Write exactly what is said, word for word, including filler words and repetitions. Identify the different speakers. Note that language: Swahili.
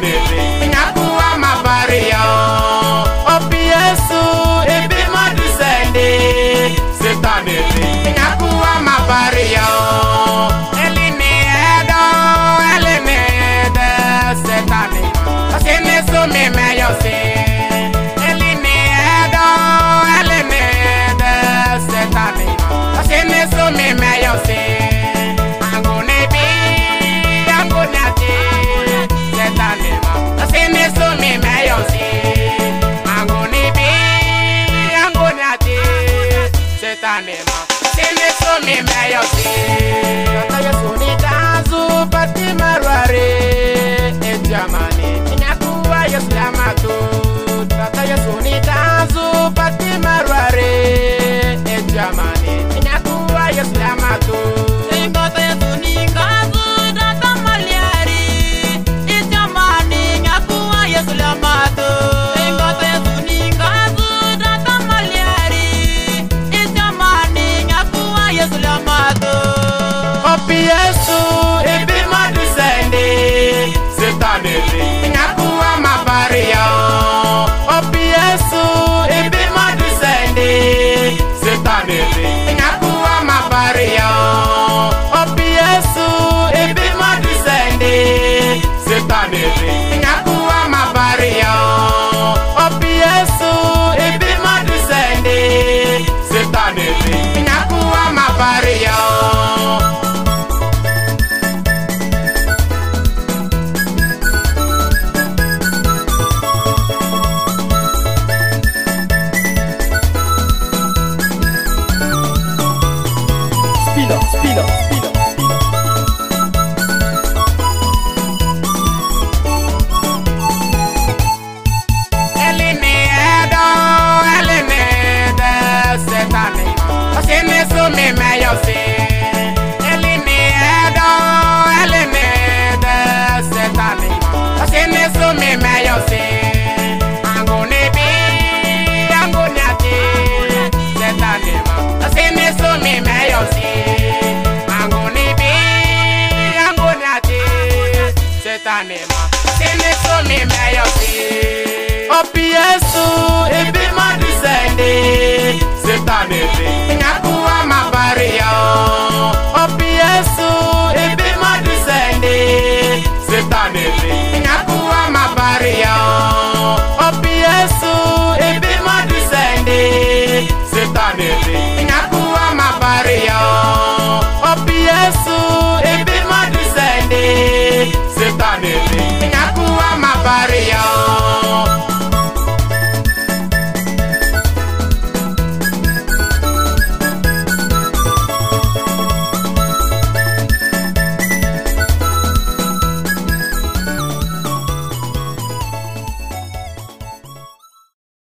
Speaker 1: Setanebe, Nyakuwa Mabaria, Opiesu, Ebima Dusende, Setanebe, Nyakuwa Mabaria, Eline Edo, Eline Edo, Setanebe, Asene so me me yo se, Eline Edo, Eline Edo, Setanebe, Asene so me me yo se. Sene so me me yo si Tata yo suni dazu pati marware E jamani Nyakuwa yo slamato Tata yo suni dazu pati marware E jamani Nyakuwa yo slamato Tata yo suni dazu data maliari E jamani Nyakuwa yo slamato Opiesu, Ebima Dusende, Setanebe, Nyakuwa Mabaria. Opiesu, Ebima Dusende, Setanebe, Nyakuwa Mabaria. Opiesu, Ebima Dusende, Setanebe, Nyakuwa Mabaria. Opiesu, Ebima Dusende, Setanebe, Nyakuwa Mabaria. Spino, spino, spino. Eline Edo, Eline Edo, Setanebe, Asene so me me yo se. Eline Edo, Eline Edo, Setanebe, Asene so me me yo se. Angone bi, angone ati, Setanebe, Asene so me me yo se. Setanebe, Sene so me me yo si Opiesu, Ebima Dusende, Setanebe, Nyakuwa Mabaria.